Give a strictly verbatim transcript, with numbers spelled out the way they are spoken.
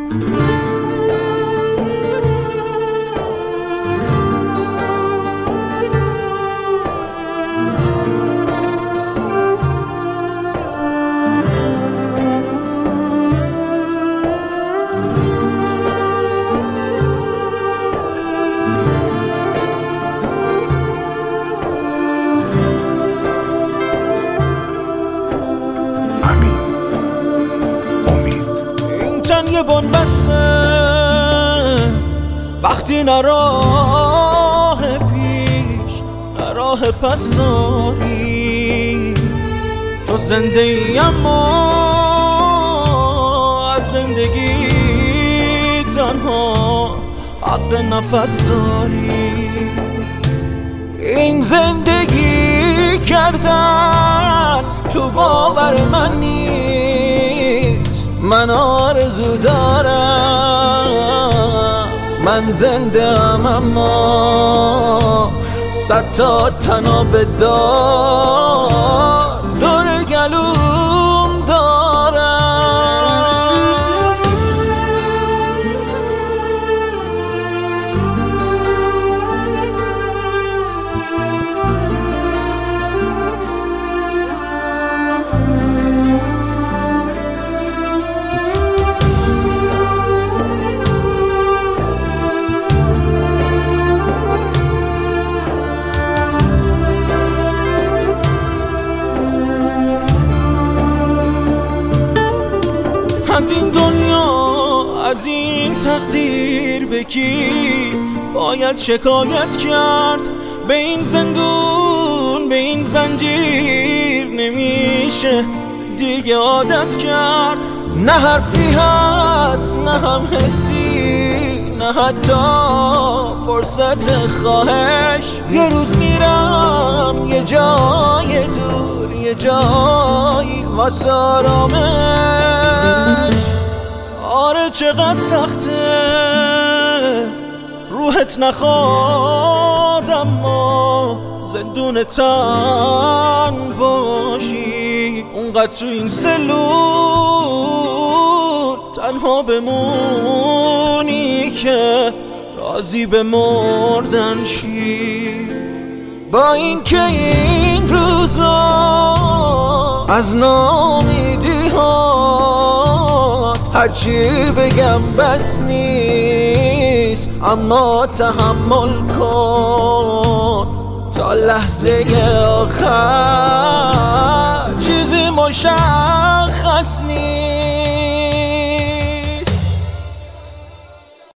یه بنبسته وقتی نه راه پیش نه راه پس داری. تو زنده ای اما از زندگی تنها حق نفس داری. این زندگی کردن تو باور من نیست. من آرزو دارم، من زنده ام اما صد تا تناب دار دور گلوم دارم. از این دنیا از این تقدیر به کی باید شکایت کرد؟ به این زندون به این زنجیر نمیشه دیگه عادت کرد. نه حرفی هست نه هم حسی نه حتی فرصت خواهش. یه روز میرم یه جای دور یه جایی واسه آرامش. آره چقدر سخته روحت نخواد اما زندون تن باشی. اونقدر تو این سلول تنها بمونی که راضی به مردن شی. با این که این روزا از نامیدی ها هرچی بگم بس نیست، اما تحمل کن تا لحظه آخر چیزی مشخص نیست.